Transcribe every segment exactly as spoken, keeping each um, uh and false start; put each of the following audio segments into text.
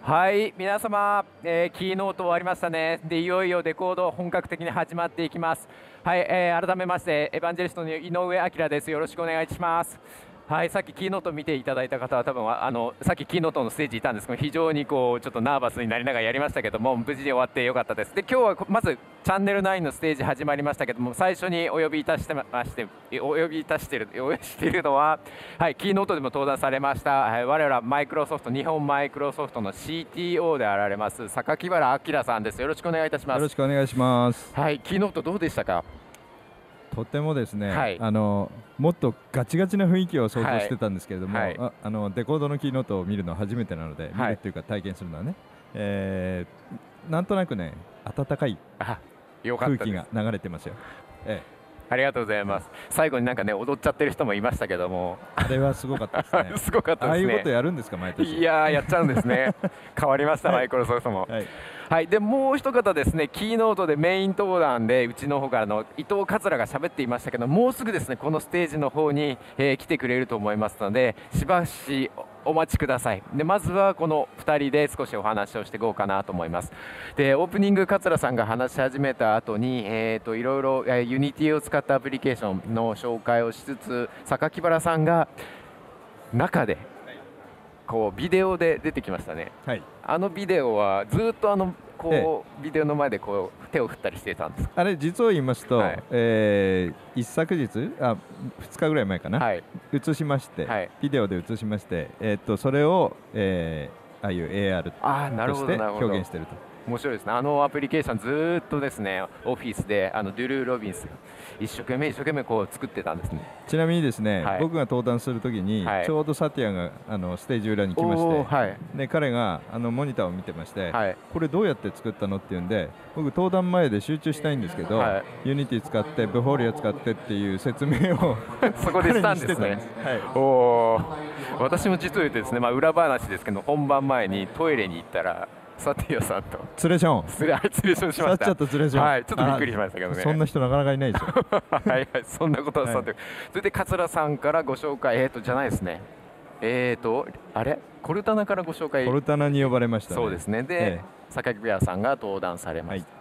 はい、皆様、えーキーノート終わりましたね。で、いよいよレコード本格的に始まっていきます。はい、えー改めまして、エヴァンジェリストの井上彰です。よろしくお願いします。はい、さっきキーノート見ていただいた方は多分あのさっきキーノートのステージいたんですけど、非常にこうちょっとナーバスになりながらやりましたけども、無事に終わってよかったです。で、今日はこまずチャンネルナインのステージ始まりましたけども、最初にお呼びいたしてましてお呼びいたしているお呼びしているのは、はい、キーノートでも登壇されました、はい、我らマイクロソフト日本マイクロソフトの シーティーオー であられます榊原明さんです。よろしくお願いいたします。 よろしくお願いします。 はい、キーノートどうでしたか？ とてもですね、 はい、 あのもっとガチガチな雰囲気を想像してたんですけれども、 はいはい、 ああのデコードのキーノートを見るのは初めてなので、はい、見るっていうか体験するのはね、えー、なんとなくね温かい空気が流れてますよ。ええ、 ありがとうございます。最後になんかね踊っちゃってる人もいましたけども、 あれはすごかったですね。 すごかったですね。 ああいうことやるんですか毎年？ いやーやっちゃうんですね。変わりました、マイクロソフトも。はい、はい、でもう一方ですね、キーノートでメイン登壇でうちの方からの伊藤桂が喋っていましたけど、もうすぐですねこのステージの方に、えー、来てくれると思いますので、しばしお待ちください。でまずはこのふたりで少しお話をしていこうかなと思います。でオープニング桂さんが話し始めた後に、えー、といろいろ、えー、ユニティを使ったアプリケーションの紹介をしつつ、榊原さんが中でこうビデオで出てきましたね。はい、あのビデオはずっとあのこう、ええ、ビデオの前でこう手を振ったりしてたんですか？ あれ実を言いますと、はい、えー、一昨日あふつかぐらい前かな、はい、映しまして、はい、ビデオで映しまして、えー、っとそれを、えー、ああいう エーアール として表現していると。 面白いですね。あのアプリケーションずっとですねオフィスであのドゥルー・ロビンス一生懸命一生懸命こう作ってたんですね。 ちなみにですね、はい、僕が登壇するときに、はい、ちょうどサティアがあのステージ裏に来まして、はい、で彼があのモニターを見てまして、はい、これどうやって作ったのっていうんで、僕登壇前で集中したいんですけど、はい、ユニティ使ってブフォリア使ってっていう説明をそこでしたんですね。はい、お私も実を言うとですね、まあ、裏話ですけど本番前にトイレに行ったらサティアさんとツレションツレツレションしました。 ちょっとツレション、 はい、ちょっとびっくりしましたけどね。 そんな人なかなかいないですよ。 はいはい、そんなことはさて、はい、それで桂さんからご紹介、えーとじゃないですね、えーとあれコルタナからご紹介、 コルタナに呼ばれましたね。 そうですね。で、ええ、榊原さんが登壇されました。はい、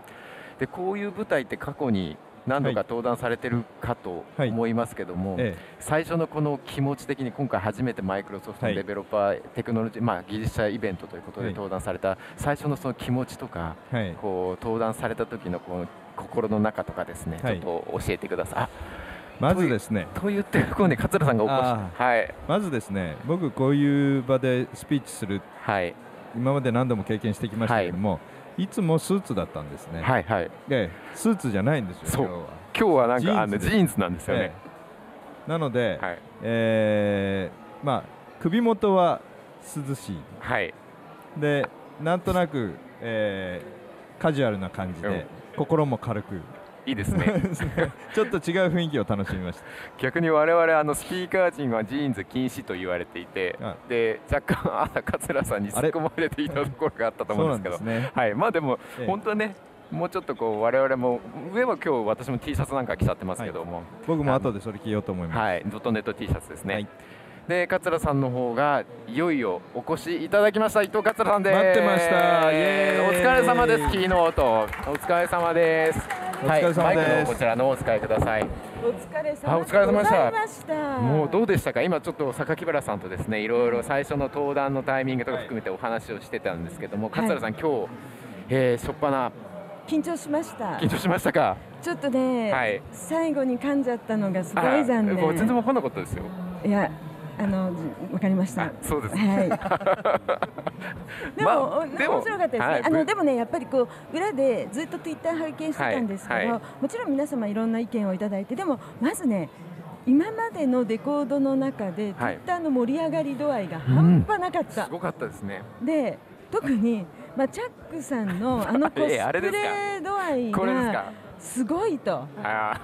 でこういう舞台って過去に何度か登壇されてるかと思いますけども、はいはい、ええ、最初のこの気持ち的に今回初めてマイクロソフトのデベロッパー、はい、テクノロジー、まあ、技術者イベントということで登壇された、はい、最初のその気持ちとか、はい、こう登壇された時のこの心の中とかですね、はい、ちょっと教えてください。 まずですねと言ってる頃に桂さんが起こした、はい、 まずですね僕こういう場でスピーチする、はい、今まで何度も経験してきましたけども、はい、いつもスーツだったんですね。はいはい、でスーツじゃないんですよ。 そう今日はなんかあのジーンズなんですよね。 えー、なので、はい、えー、まあ首元は涼しい、はい、でなんとなく、えー、カジュアルな感じで、うん、心も軽くいいですね。 ちょっと違う雰囲気を楽しみました。 逆に我々あのスピーカー陣はジーンズ禁止と言われていて、で若干あ桂さんに突っ込まれていたところがあったと思うんですけど、ね、はい、まあでも、ええ、本当はねもうちょっとこう我々も上は今日私も T シャツなんか着ちゃってますけども、はい、 僕も後でそれ着ようと思います。 はい、ドットネット T シャツですね。はい、で桂さんの方がいよいよお越しいただきました。伊藤桂さんです。 待ってました。イエーイ。 お疲れ様です。キーノートお疲れ様です。 お疲れ様です。はい、 マイクのこちらのお使いください。 お疲れ様あ、お疲れ様でした。もうどうでしたか。今ちょっと榊原さんとですねいろいろ最初の登壇のタイミングとか含めてお話をしてたんですけども、はい、桂さん今日、えー、初っ端緊張しました。 緊張しましたか。ちょっとね、はい、最後に噛んじゃったのがすごい残念。 全然分からなかったですよ。 いやあの分かりました。 そうです。 はい。でも、まあ、でも面白かったですね。はい、あのでもねやっぱりこう裏でずっとツイッター拝見してたんですけど、はいはい、もちろん皆様いろんな意見をいただいて、でもまずね今までのデコードの中でツイッターの盛り上がり度合いが半端なかった。 うん、すごかったですね。 で特にまあチャックさんのあのコスプレ度合いが。すごいと。はい。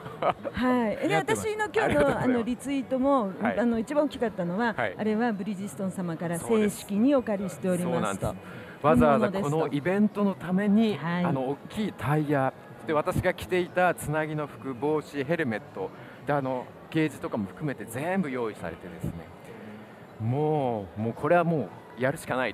で私の今日のあのリツイートも、はい、あの一番大きかったのは、はい、あれはブリヂストン様から正式にお借りしておりますと。 わざわざこのイベントのために、はい、あの大きいタイヤで私が着ていたつなぎの服、帽子、ヘルメットであのゲージとかも含めて全部用意されてですね。もうもうこれはもうやるしかないと。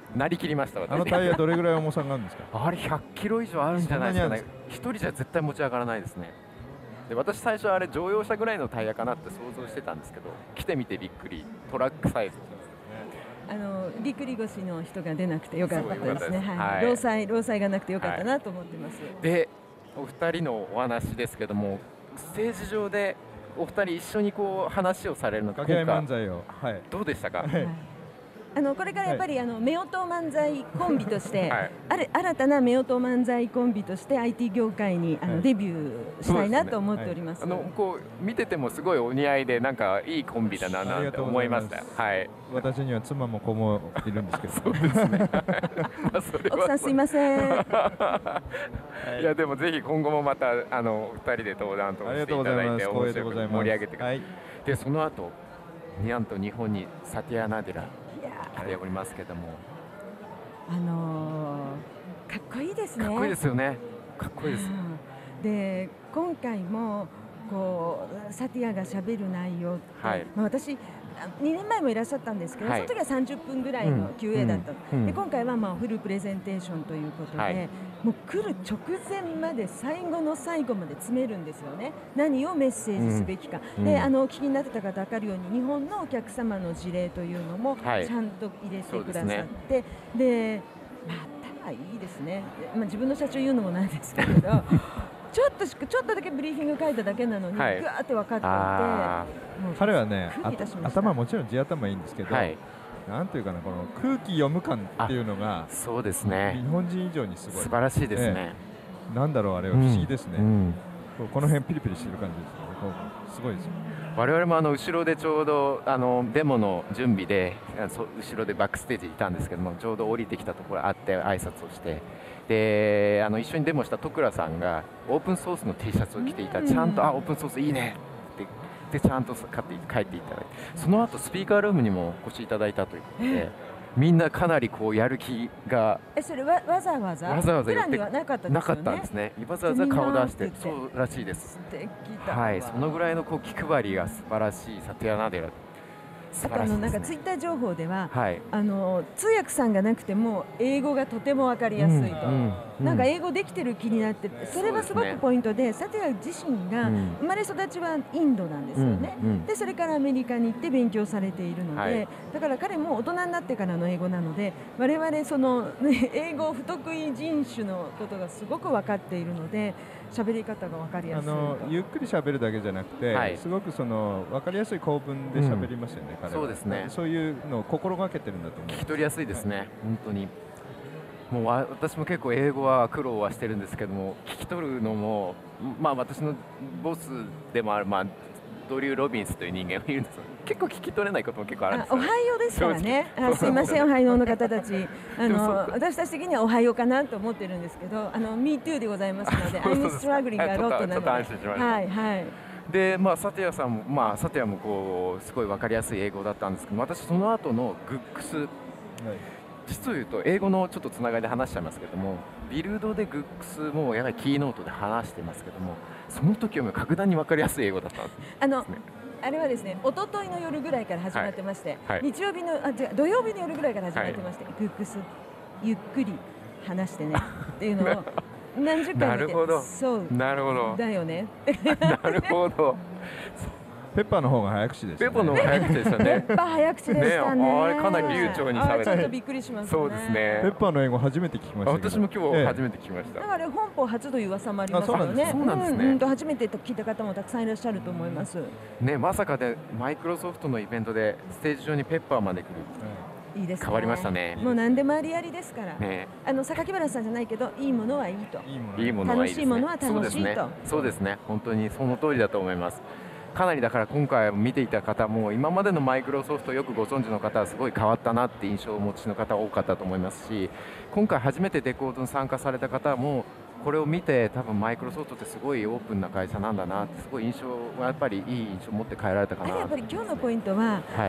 なりきりました私。 あのタイヤどれぐらい重さがあるんですか？ あれひゃっキロ以上あるんじゃないですかね。一人じゃ絶対持ち上がらないですね。で私最初あれ乗用車ぐらいのタイヤかなって想像してたんですけど、来てみてびっくり、トラックサイズ。 あのぎっくり腰の人が出なくてよかったですね。はい、労災労災がなくてよかったなと思ってます。はい、 でお二人のお話ですけども、ステージ上でお二人一緒にこう話をされるのか、 掛け合い漫才を、 はい、どうでしたか？はい、 あのこれからやっぱり、はい、あの夫婦漫才コンビとして、はい、ある新たな夫婦漫才コンビとして アイティー 業界にあの、はい、デビューしたいなと思っております。 はい、あのこう見ててもすごいお似合いで、なんかいいコンビだななんて思いました。はい。 私には妻も子もいるんですけど。 そうですね。 奥さんすいません。 いやでもぜひ今後もまたあのふたりで登壇としていただいて面白く盛り上げてください。でその後ニャンと日本にサティアナデラ来ておりますけども、 あのー、かっこいいですね。 かっこいいですよね。かっこいいです。 で今回もこうサティアがしゃべる内容って、はい、まあ、私にねんまえもいらっしゃったんですけど、はい、その時はさんじゅっぷんぐらいの キューエー だった、うんうん、で今回はまあフルプレゼンテーションということで、はい、もう来る直前まで最後の最後まで詰めるんですよね。何をメッセージすべきか、うん、であのお聞きになってた方分かるように日本のお客様の事例というのもちゃんと入れてくださって、はい、で, でまたいいですね、まあ、自分の社長言うのもなんですけれどちょっとしかちょっとだけブリーフィング書いただけなのに、はい、ぐわーって分かっていて、もう彼はね頭もちろん地頭いいんですけど、はい、なんていうかな、この空気読む感っていうのがそうですね、 日本人以上にすごい素晴らしいですね。 えー、なんだろうあれは不思議ですね。うんうん、この辺ピリピリしてる感じですね。こうすごいですよ。 我々もあの後ろでちょうどあのデモの準備で後ろでバックステージにいたんですけども、ちょうど降りてきたところあって挨拶をして、であの一緒にデモした戸倉さんがオープンソースの T シャツを着ていた、ちゃんとあオープンソースいいねってでちゃんと買って帰っていただいて、その後スピーカールームにもお越しいただいたということで。みんなかなりこうやる気が、 えそれわわざわざわざわざプランにはなかったですよね。 なかったんですね。わざわざ顔出してそうらしいです。 素敵だ。 はい、そのぐらいのこう気配りが素晴らしいサティアナデラ。 だからあのなんかツイッター情報では、はい、あの通訳さんがなくても英語がとても分かりやすいと、うんうん、なんか英語できてる気になって、それはすごくポイントで、サティア自身が生まれ育ちはインドなんですよね、うんうん、でそれからアメリカに行って勉強されているので、はい、だから彼も大人になってからの英語なので、我々その、ね、英語不得意人種のことがすごく分かっているので、喋り方が分かりやすい。あのゆっくり喋るだけじゃなくて、はい、すごくその分かりやすい構文で喋りますよね、うん、彼は。 そうですね。 そういうのを心がけてるんだと思う。 聞き取りやすいですね、はい、本当に。もう私も結構英語は苦労はしてるんですけども、聞き取るのも、まあ、私のボスでもある、まあ、ドリュー・ロビンスという人間がいるんですけど、結構聞き取れないことも結構あるんですよ、ね、 おはようですからね。あすいません、おはようの方たち、あの私たち的にはおはようかなと思ってるんですけど、あの Me too でございますのでI'm struggling a lot なので、はいはいで、まあ、サティアさんも、まあ、サティアもこうすごい分かりやすい英語だったんですけど、私その後のグックス、はい、実を言うと英語のちょっとつながりで話しちゃいますけども、ビルドでグックスもやはりキーノートで話してますけども、その時は格段に分かりやすい英語だったんです、ね、 あのあれはですね、一昨日の夜ぐらいから始まってまして、はいはい、日曜日のあ違う土曜日の夜ぐらいから始まってまして、はい、グックスゆっくり話してねっていうのを何十回もなるほど、 そうなるほどだよねなるほどペッパーの方が早口です、ね、 ペッパーの方が早口でしたね。 ペッパー早口でしたね。 ね、あれかなり流暢に喋って、 ちょっとびっくりしますね。 そうですね。 ペッパーの英語初めて聞きました。 私も今日初めて聞きました。 だから本邦初という噂もありますよね。 そうなんですね。 うん、初めて聞いた方もたくさんいらっしゃると思います。 ね、まさかでマイクロソフトのイベントでステージ上にペッパーまで来る。 いいですね。 変わりましたね。 もう何でもありありですから。ね、あの榊原さんじゃないけど、いいものはいいと。 いいものはいいですね。 楽しいものは楽しいと。 そうですね。本当にその通りだと思います。かなりだから今回見ていた方も今までのマイクロソフトよくご存知の方はすごい変わったなって印象をお持ちの方多かったと思いますし、今回初めてデコードに参加された方もこれを見て多分マイクロソフトってすごいオープンな会社なんだなってすごい印象はやっぱりいい印象を持って帰られたかな。 やっぱり今日のポイントは、はい、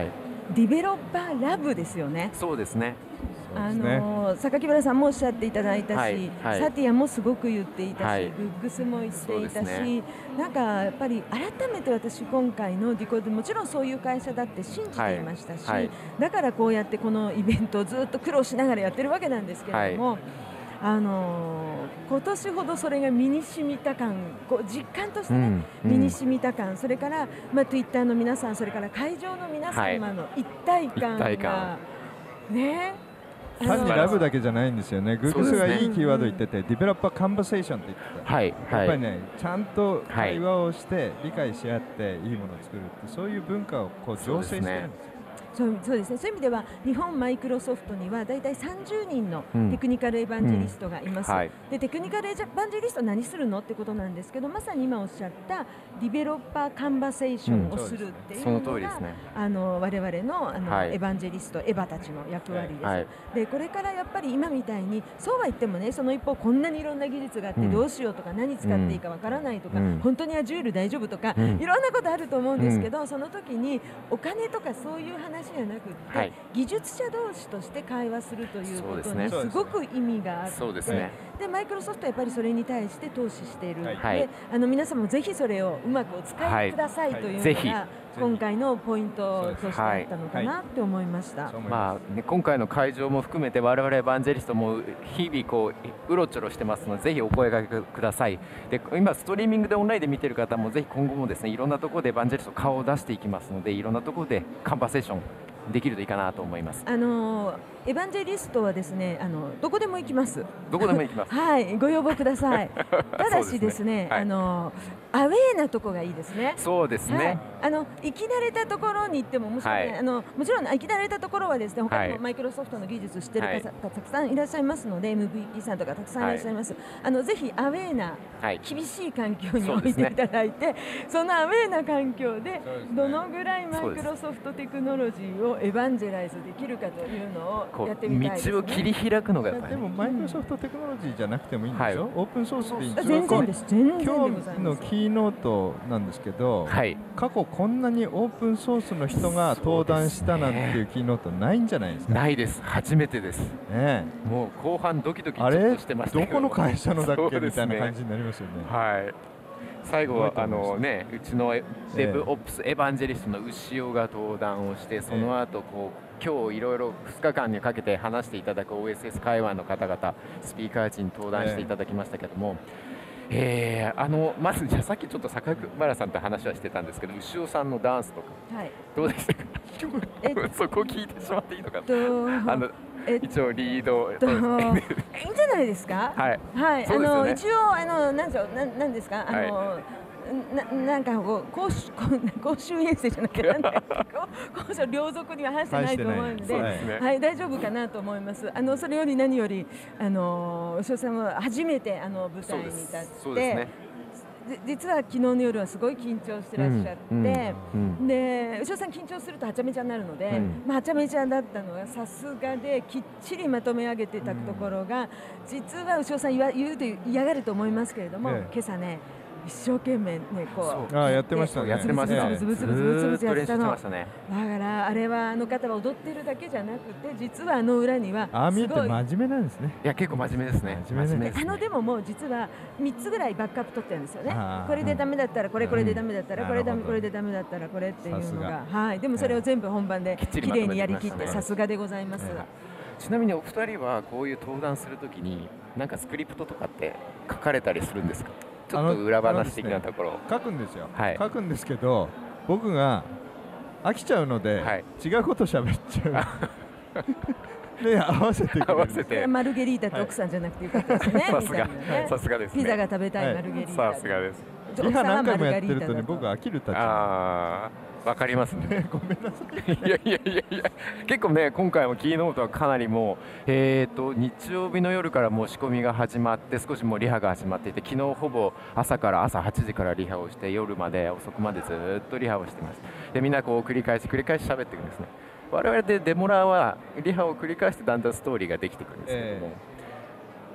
ディベロッパーラブですよね。 そうですね。 あの榊原さんもおっしゃっていただいたし、はいはい、サティアもすごく言っていたし、はい、グッグスも言っていたし、ね、なんかやっぱり改めて私今回のディコードもちろんそういう会社だって信じていましたし、はいはい、だからこうやってこのイベントをずっと苦労しながらやってるわけなんですけれども、はい、あの今年ほどそれが身に染みた感、こう実感として、ねうん、身に染みた感、それから、まあ、Twitter の皆さん、それから会場の皆様の一体感が、はい、一体感ね。 単にラブだけじゃないんですよね。グーグスがいいキーワード言ってて、ディベロッパーカンバセーションって言ってて、はい、やっぱりね、ちゃんと会話をして理解し合っていいものを作るって、そういう文化をこう醸成してるんですよ。 そうそうですね。そういう意味では日本マイクロソフトにはだいたいさんじゅうにんのテクニカルエヴァンジェリストがいます、うんうんはい、でテクニカルエヴァンジェリスト何するのってことなんですけど、まさに今おっしゃったディベロッパーカンバセーションをするっていうのが、うん、ね、あの我々の、あの、はい、エヴァンジェリストエヴァたちの役割です、はい、でこれからやっぱり今みたいにそうは言ってもね、その一方こんなにいろんな技術があってどうしようとか、うん、何使っていいかわからないとか、うん、本当に Azure 大丈夫とか、うん、いろんなことあると思うんですけど、うん、その時にお金とかそういう話じゃなくて、はい、技術者同士として会話するということにすごく意味があって、そうですね、でマイクロソフトはやっぱりそれに対して投資している、はい、であの皆様もぜひそれをうまくお使いくださいというのが、はい、今回のポイントとしてあったのかなって思いました、はいはい、 まあね、今回の会場も含めて我々エヴァンジェリストも日々こううろちょろしてますので、ぜひお声掛けください。で今ストリーミングでオンラインで見ている方もぜひ今後もですね、いろんなところでエヴァンジェリスト顔を出していきますので、いろんなところでカンバセーションできるといいかなと思います。 あのエヴァンジェリストはですね、あのどこでも行きます。 どこでも行きます。 はい、ご要望ください。ただしですね、あのアウェーなとこがいいですね。 そうですね。はい、あの行き慣れたところに行ってももちろん、ね、はい、あのもちろん行き慣れたところはですね、他にもマイクロソフトの技術知ってる方がたくさんいらっしゃいますので、はい、エムブイピー さんとかたくさんいらっしゃいます。はい、あのぜひアウェーな、はい、厳しい環境に置いていただいて、そ, そのアウェーな環境でどのぐらいマイクロソフトテクノロジーをエヴァンジェライズできるかというのをやってみたいですね。 道を切り開くのがやっぱり、 でもマイクロソフトテクノロジーじゃなくてもいいんですよ。はい、オープンソースでいいんですよ。全然です。全然でございます。 今日のキーノートなんですけど、はい、過去こんなにオープンソースの人が登壇したなんていうキーノートないんじゃないですか。 ないです。初めてです。ね、もう後半ドキドキちょっとしてましたけど、 どこの会社のだっけみたいな感じになりますよね。 はい。最後はあの、ね、うちのデブオプスエヴァンジェリストの牛尾が登壇をして、その後こう今日いろいろふつかかんにかけて話していただく オーエスエス 会話の方々スピーカー陣登壇していただきましたけども、えー、あのまずじゃあさっきちょっと坂村さんと話はしてたんですけど、牛尾さんのダンスとか、はい、どうでしたか。そこを聞いてしまっていいのかな。あの一応リード、 いいんじゃないですか。はい、はい、あの一応あのなんでしょう、ななんですか、あの、はい、ななんかこう公衆公衆衛生じゃなきゃなんだ公衆両属には反してないと思うんで、はい、はい、大丈夫かなと思います。あのそれより何よりあの牛尾さんは初めてあの舞台に立って。実は昨日の夜はすごい緊張してらっしゃって、うんうんうん、で牛尾さん緊張するとはちゃめちゃになるので、うん、まあ、はちゃめちゃだったのがさすができっちりまとめ上げてたところが、うん、実は牛尾さん言わ言うと嫌がると思いますけれども、ね、今朝ね一生懸命ねこうあやってましたね。 やってましたね。 ブツブツブツブツブツやってたの。だからあれはあの方は踊ってるだけじゃなくて、実はあの裏にはああ見えて真面目なんですね。 いや結構真面目ですね。 真面目ですね。あのでももう実はみっつぐらいバックアップ取ってるんですよね。これでダメだったらこれ、これでダメだったらこれ、これでダメだったらこれっていうのが、はい。でもそれを全部本番で綺麗にやりきってさすがでございます。 ちなみにお二人はこういう登壇するときになんかスクリプトとかって書かれたりするんですか。ちょっと裏話的なところ、ね、 書くんですよ、はい、書くんですけど僕が飽きちゃうので、はい、違うこと喋っちゃうで合わせて合わせてマルゲリータって奥さんじゃなくてよかったですね。 さすがさすがですね。 ピザが食べたいマルゲリータ、 さすがです。 リハ何回もやってるとね僕飽きる立場。 わかりますね。 ごめんなさい。 いやいやいやいや、結構ね今回もキーノートはかなりもうえっと日曜日の夜からもう仕込みが始まって少しもうリハが始まっていて、昨日ほぼ朝から朝はちじからリハをして夜まで遅くまでずっとリハをしてます。でみんなこう繰り返し繰り返し喋っていくんですね。我々でデモラーはリハを繰り返してだんだんストーリーができてくるんですけども、えー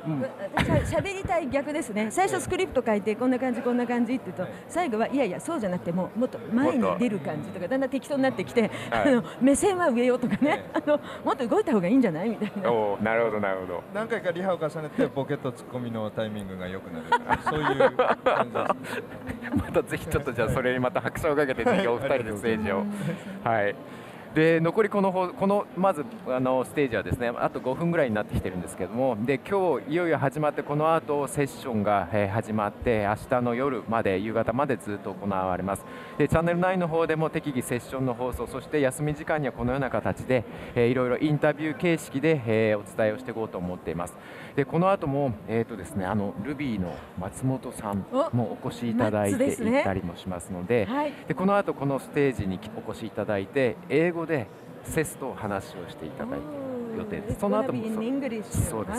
しゃべりたい逆ですね。最初スクリプト書いてこんな感じこんな感じって言うと、最後はいやいやそうじゃなくてももっと前に出る感じとかだんだん適当になってきて、あの目線は上よとかね、あのもっと動いた方がいいんじゃないみたいな。 おなるほどなるほど。 何回かリハを重ねてボケとツッコミのタイミングが良くなるそういう感じです。 またぜひちょっとじゃあそれにまた拍車をかけてぜひお二人でステージをはい。で残りこのこのまずあのステージはですねあとごふんぐらいになってきてるんですけども、で今日いよいよ始まって、この後セッションが、えー、始まって明日の夜まで夕方までずっと行われます。でチャンネルナインの方でも適宜セッションの放送、そして休み時間にはこのような形で、えー、いろいろインタビュー形式で、えー、お伝えをしていこうと思っています。でこの後もえっ、ー、とですねあのルビーの松本さんもお越しいただいていたりもしますので、 はい、 でこの後このステージにお越しいただいて英語でセスと話をしていただいている予定です。その後もそうです。はい。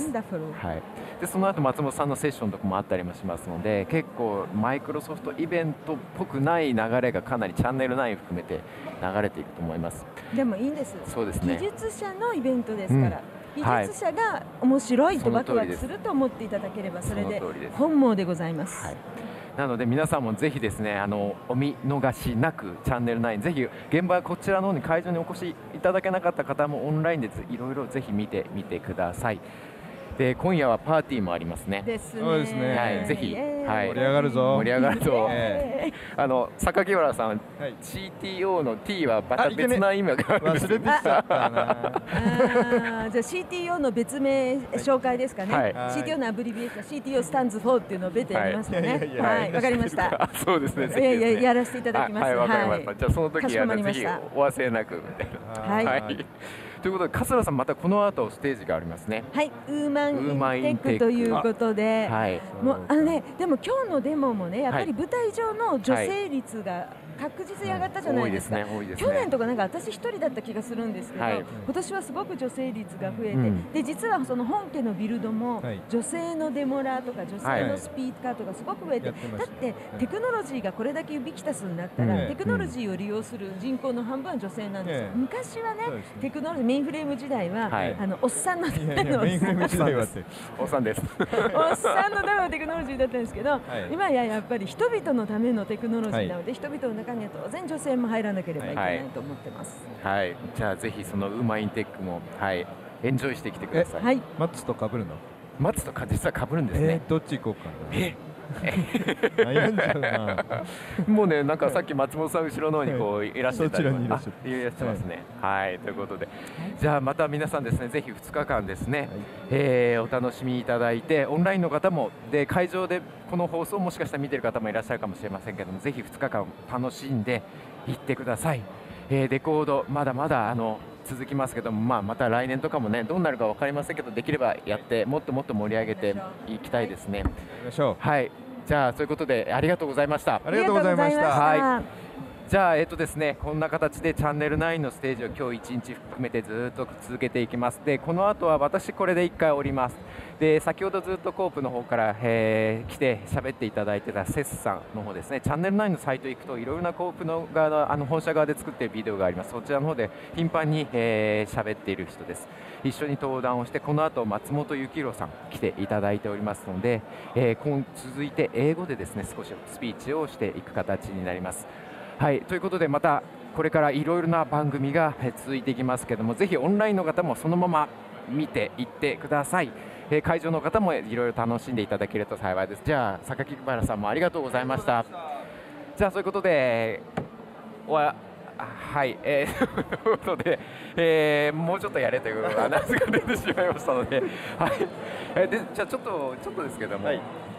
でその後松本さんのセッションとかもあったりもしますので、結構マイクロソフトイベントっぽくない流れがかなりチャンネルナイン含めて流れていくと思います。 でもいいんです。 そうですね。 技術者のイベントですから。うん技術者が面白いとワクワクすると思っていただければそれで本望でございます。はい、 なので皆さんもぜひですねあのお見逃しなくチャンネルナインぜひ現場こちらの方に会場にお越しいただけなかった方もオンラインでいろいろぜひ見てみてください。で今夜はパーティーもありますね。 ですね。 そうですね。 はい、ぜひ、はい、 盛り上がるぞ。 盛り上がるぞ。あの榊原さん、はい、シーティーオー の T はまた別な意味があるんです。 忘れてきちゃったな。 じゃあ シーティーオー の別名紹介ですかね。はい、シーティーオー のアブリビエーション シーティーオー スタンズフォーっていうのを別でやりますね。はい、わかりました。 そうですね。 いやいややらせていただきます。 はい、わかりました。じゃあその時はぜひお忘れなくみたいな。はい。ということで桂さんまたこの後ステージがありますね。 はい、ウーマンインテックということで、はい、もうあのねでも今日のデモもねやっぱり舞台上の女性率が確実に上がったじゃないですか。去年とかなんか私一人だった気がするんですけど、はい、今年はすごく女性率が増えて、うん、で実はその本家のビルドも女性のデモラーとか女性のスピーカーとかすごく増えて、はい、だってテクノロジーがこれだけユビキタスになったら、うん、テクノロジーを利用する人口の半分は女性なんですよ。うん、昔はねテクノロジーメインフレーム時代は、はい、あのおっさんのメインフレーム時代はっておっさんですおっさんのためのテクノロジーだったんですけど、はい、今ややっぱり人々のためのテクノロジーなので、はい、人々の中には当然女性も入らなければいけないと思ってます。 はい、はい、じゃあぜひそのウーマンインテックもはいエンジョイしてきてください。 はい、 マッツと被るの？ マッツとか実は被るんですね。 えー、どっち行こうかな。 え悩んじゃうな。 もうねなんかさっき松本さん後ろの方にこういらっしゃったり、 はい、いらっしゃいますね。はい、はい、ということで、じゃあまた皆さんですねぜひふつかかんですね、はい、えー、お楽しみいただいて、オンラインの方もで会場でこの放送をもしかしたら見ている方もいらっしゃるかもしれませんけども、ぜひふつかかん楽しんでいってください。えー、レコードまだまだあの続きますけども、まあ、また来年とかもねどうなるか分かりませんけど、できればやってもっともっと盛り上げていきたいですね。はい、じゃあそういうことでありがとうございました。 ありがとうございました。 はい。じゃあえっとですねこんな形でチャンネルナインのステージを今日一日含めてずっと続けていきます。でこの後は私これでいっかい降ります。で先ほどずっとコープの方から、えー、来て喋っていただいてたセスさんの方ですね、チャンネルナインのサイト行くといろいろなコープの側のあの本社側で作っているビデオがあります。そちらの方で頻繁に喋、えー、っている人です。一緒に登壇をして、この後松本幸宏さん来ていただいておりますので、えー、今続いて英語でですね少しスピーチをしていく形になります。はい、ということでまたこれからいろいろな番組が続いていきますけども、ぜひオンラインの方もそのまま見ていってください。えー、会場の方もいろいろ楽しんでいただけると幸いです。じゃあ榊原さんもありがとうございました。じゃあそういうことでははい、えー、ということで、えー、もうちょっとやれというアナウンスが出てしまいましたので、はい、えー、でじゃあちょっとちょっとですけども。はい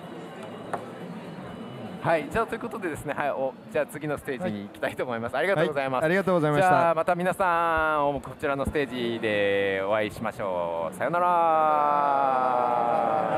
はい、じゃあということでですね、はい、おじゃあ次のステージに行きたいと思います。はい、ありがとうございます。はい、 ありがとうございました。 じゃあまた皆さんこちらのステージでお会いしましょう。さよなら。